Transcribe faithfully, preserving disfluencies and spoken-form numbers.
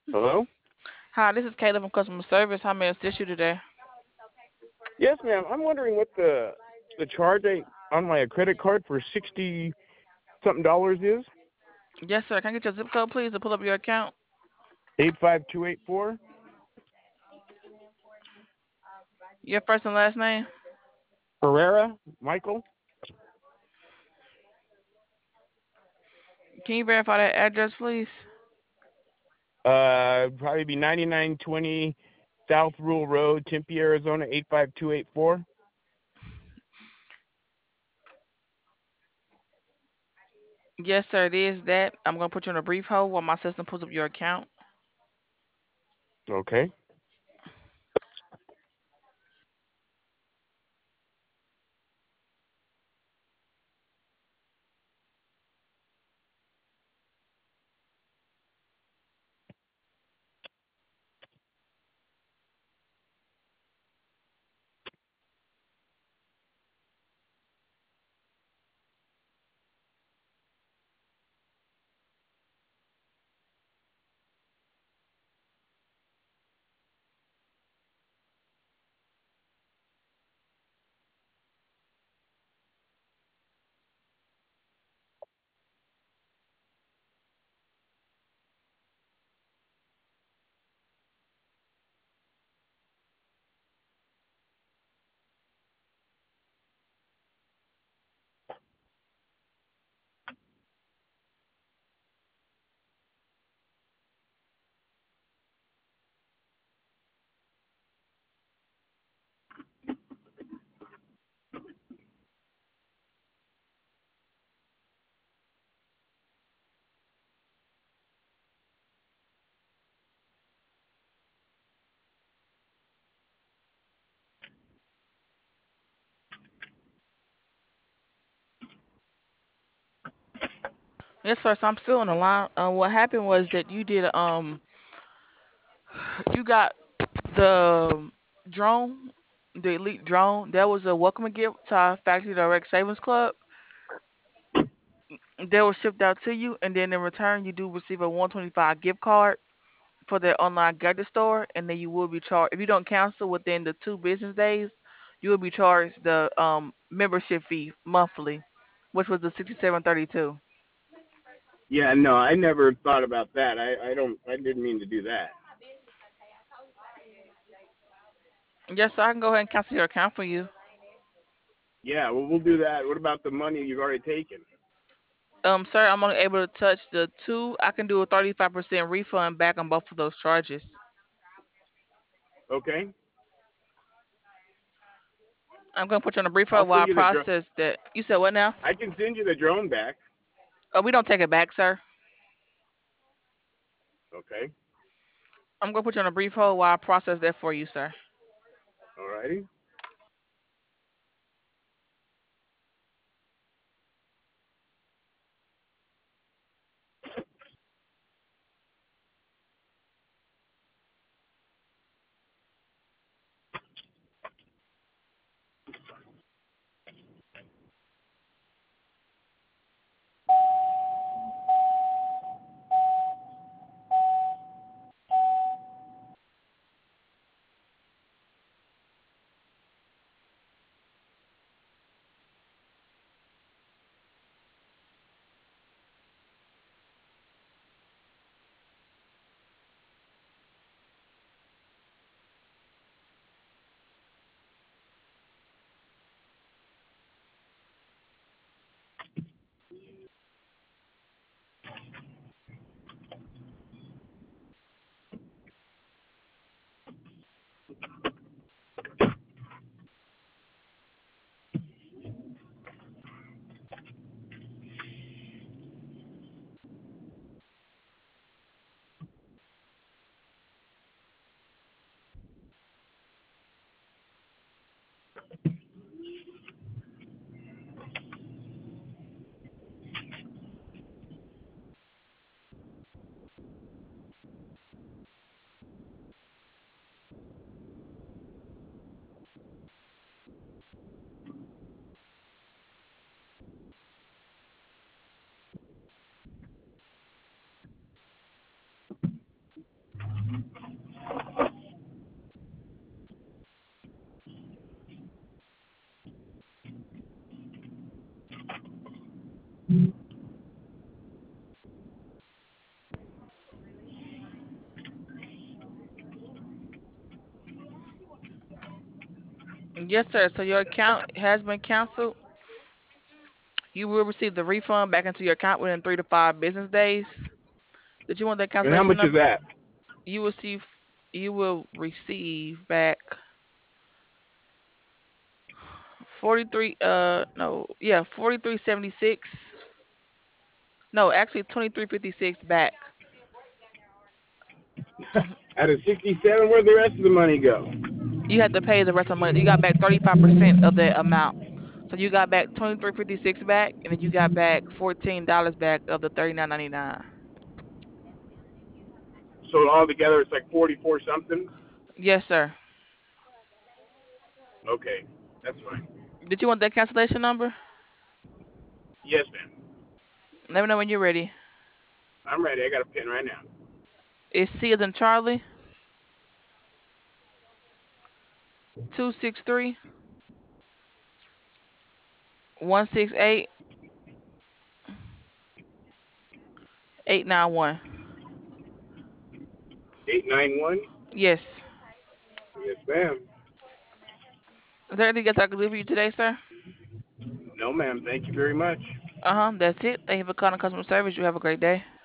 Hello? Hi, this is Caleb from customer service. How may I assist you today? Yes, ma'am. I'm wondering what the the charge I, on my credit card for sixty something dollars is. Yes, sir. Can I get your zip code, please, to pull up your account? Eight five two eight four. Your first and last name? Herrera Michael. Can you verify that address, please? Uh, probably be ninety nine twenty South Rule Road, Tempe, Arizona eight five two eight four. Yes, sir. It is that. I'm going to put you on a brief hold while my system pulls up your account. Okay. Yes, sir. So I'm still on the line. Uh, what happened was that you did um you got the drone, the elite drone. That was a welcome gift to our Factory Direct Savings Club. They were shipped out to you, and then in return, you do receive a one twenty-five gift card for their online gadget store, and then you will be charged if you don't cancel within the two business days. You will be charged the um membership fee monthly, which was the sixty-seven thirty-two. Yeah, no, I never thought about that. I I don't. I didn't mean to do that. Yes, so I can go ahead and cancel your account for you. Yeah, well, we'll do that. What about the money you've already taken? Um, sir, I'm only able to touch the two. I can do a thirty-five percent refund back on both of those charges. Okay. I'm gonna put you on a brief hold I'll while send I you the drone. process that. You said what now? I can send you the drone back. Oh, we don't take it back, sir. Okay. I'm gonna put you on a brief hold while I process that for you, sir. All righty. Yes, sir. So your account has been canceled. You will receive the refund back into your account within three to five business days. Did you want that And how cancellation much is number? that? You will see. You will receive back forty three. Uh, no, yeah, forty three seventy six. No, actually twenty three fifty six back. Out of sixty-seven, where'd the rest of the money go? You had to pay the rest of the money. You got back thirty five percent of that amount. So you got back twenty three fifty six back, and then you got back fourteen dollars back of the thirty nine ninety nine. So altogether, it's like forty-four something. Yes, sir. Okay, that's fine. Did you want that cancellation number? Yes, ma'am. Let me know when you're ready. I'm ready. I got a pen right now. It's C as in Charlie, two six three, one six eight, eight nine one. Eight nine one. Yes. Yes, ma'am. Is there anything else I can do for you today, sir? No, ma'am. Thank you very much. Uh huh. That's it. Thank you for calling customer service. You have a great day.